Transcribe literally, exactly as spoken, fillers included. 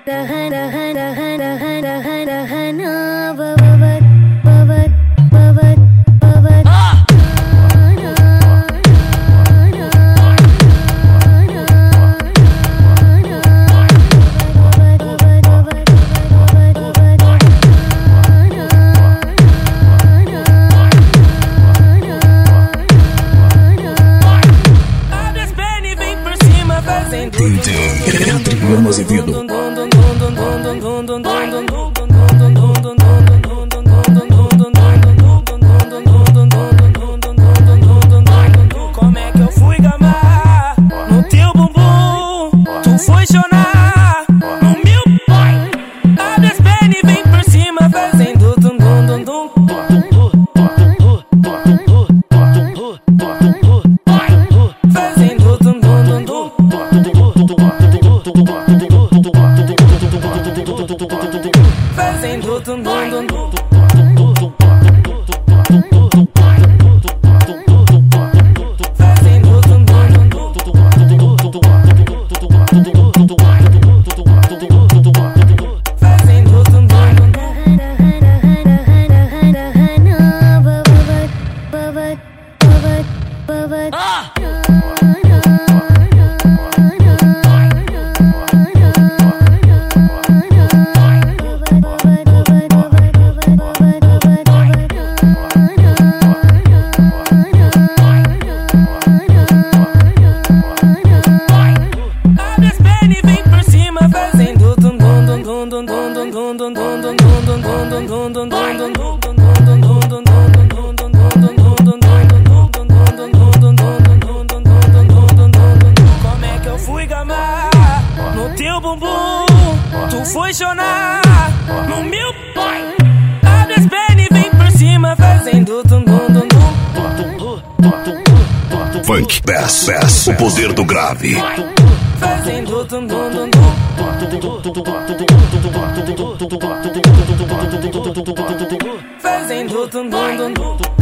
D J Adriano Azevedo. Como é que eu fui gamar no teu bumbum? Tu foi chorar no meu pai. Abre as pernas e vem por cima fazendo dum dum dum dum. Fazendo dum dum dum dum. Fazendo dum dum dum dum. Como é que eu fui gamar no teu bumbum? Tu foi chorar no meu pai. Abre as pernas e vem por cima fazendo dum dum dum dum. Funk Bass Bass, o poder do grave. Fazendo dum dum dum dum. Fazendo dum dum dum dum.